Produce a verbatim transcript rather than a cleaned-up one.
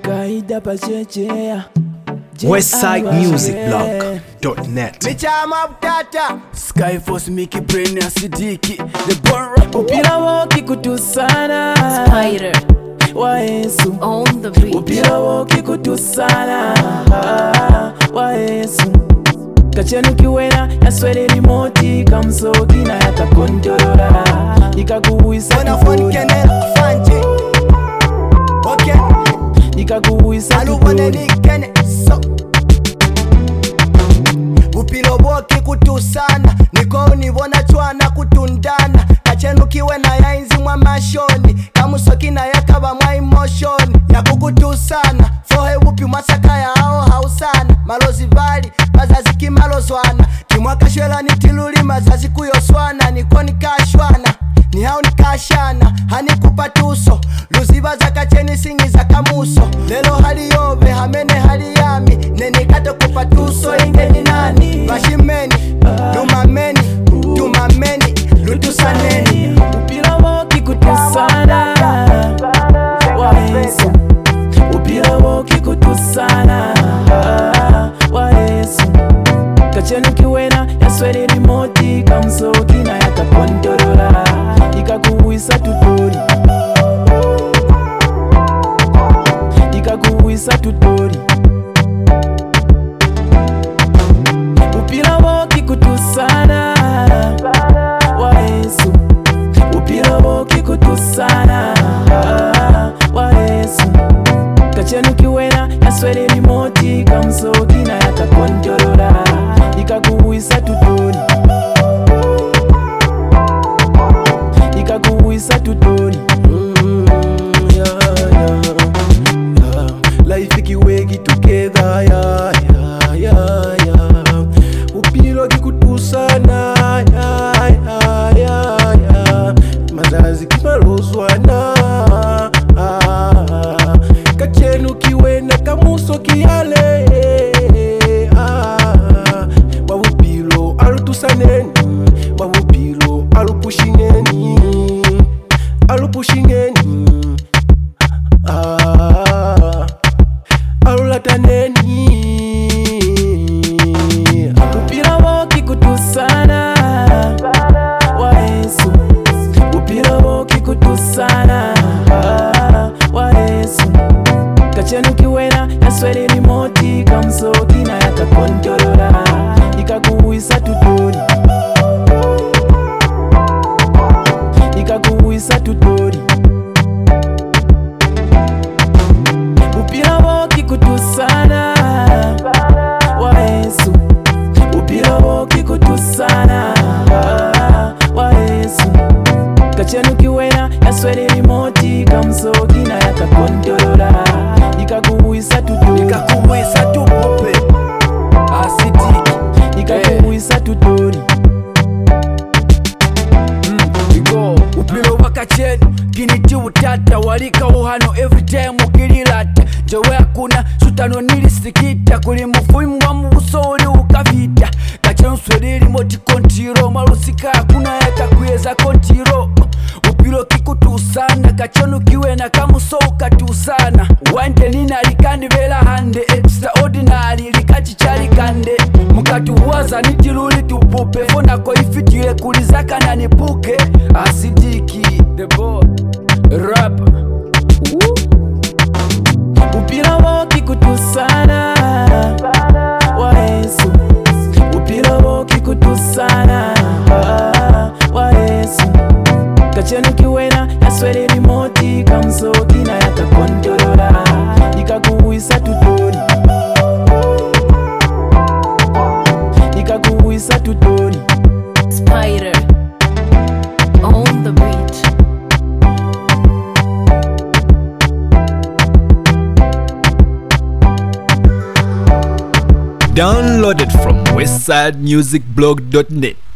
kaida pachechea westside music blog dot net. Michama Butata Skyforce Mickey Brain ya Sidiki The Born Rap Upira woki kutusana Spider wa Yesu on the beat. Upira woki kutusana wa Yesu Kachenu kiwena ya swele remote kamsoki na yata kontrola Ikaguwisa kifuri Fanje Okay Ikaguwisa kifuri so. Upilo boki kutusana Niko unibona chwana kutundana Kachenu kiwe na yainzi mwa mashoni Kamusoki na yakaba mwa emotion Ya kukutusana Fohe upi masaka ya hao hausana Malozi vali, mazazi kimalozwana Kimwaka shwela nitiluli mazazi kuyoswana Niko nikashwana, ni hao nikashana Hani kupatuso, luziba za kacheni singi za kamuso Lelo hali yobe, hamene hali yami Nene kato kupatuso, inge ni nani Bashimeni, lumameni, tumameni, lutusaneni Upira woki kutusana wa Yesu Upira woki kutusana wa Yesu Kachenu kiwena ya swele remote kamsoki na yaka kontrola Ikaguwisa tutori Ikaguwisa tutori Upira woki kutusana wa Yesu Upira woki kutusana wa Yesu Kachenu kiwena ya swele remote kamsoki na yaka kontrola Ikaguwisa tutori Ikaguwisa tutori mm, yeah, yeah, yeah. Life ikiwegi together yeah, yeah, yeah, yeah. Upilo kikutusana yeah, yeah, yeah, yeah. Mazazi kimalozwana ah, Kachenu kiwena kamuso kiale ah, Wawupilo alutusaneni Wawupilo alupushingeni Alupushingeni ah, Alulataneni Upira woki kutusana wa Yesu Upira woki kutusana wa Yesu Kachenu kiwena ya swele remote kamsoki na yaka kontrola Ikaguwisa tutori Ikaguwisa tutori Upira woki kutusana wa Yesu Upira woki kutusana wa Yesu Kachenu kiwena ya swele remote kamsoki na yaka kontrola Ikaguwisa tutori Ikakuwisa tupope Asidiki Ikaguwisa tutori Igo upilo wakachenu Kiniti utata walika uhano every time ukililata Jowe hakuna sutano nilisikita Kuli mufuimu wa musoli ukavita Kachenu swelili moti kontiro Malusika hakuna yata kuyeza kontiro Upilo kikutusana Kachenu kiwe na kamuso ukatusana Wande nina likandi vela hande Extraordinary likachichali kande Mukatu huwaza nitiluli tupupe Fona ko ifitile kulizaka na nipuke Asidiki The Boy Rap Woo. Upira woki kutusana wa Yesu Upira woki kutusana wa Yesu Kachenu kiwena ya swele remote kamsoki na yaka kontrola Ikaguwisa tutori Ikaguwisa tutori Spider on the beat. Downloaded from westside music blog dot net.